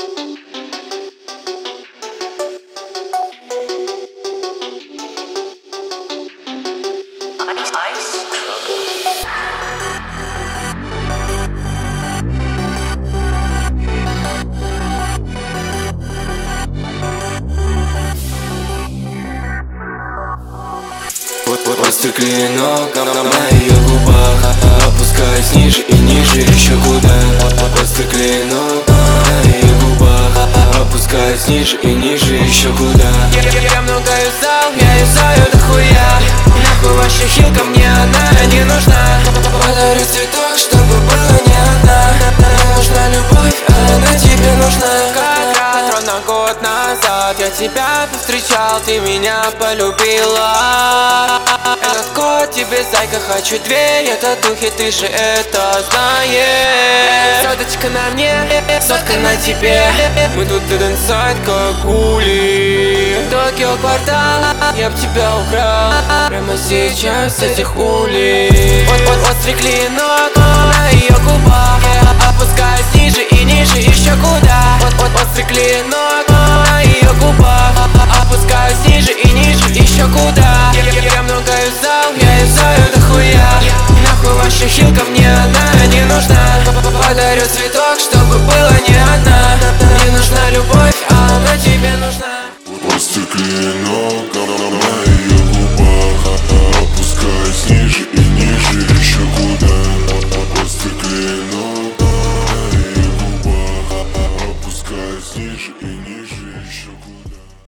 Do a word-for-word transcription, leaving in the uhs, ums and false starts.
Острый клинок на ее губах, опускаясь ниже и ниже еще куда. Острый клинок на ее губах, опускаясь ниже и ниже еще куда. Я, я много юзал, я юзаю до хуя. Нахуй ваша хилка, мне она не нужна. Подарю цветок, чтобы была не одна. Мне нужна любовь, а она тебе нужна. Как раз ровно год назад я тебя повстречал, ты меня полюбила. Этот кот тебе, зайка, хочу дверь, это духи, ты же это знаешь. Соточка на мне, сотка на тебе. Мы тут идем сайт, как гули. Токио квартал, я б тебя украл прямо сейчас с этих улиц. Вот, вот, острый клинок на ее губах, опускаясь ниже и ниже еще куда. Вот, вот, острый клинок на ее губах, опускаясь ниже и ниже еще куда. Я, я, я много юзал, я юзаю до хуя. Нахуй ваша хилка, мне она не нужна. Подарю цветок,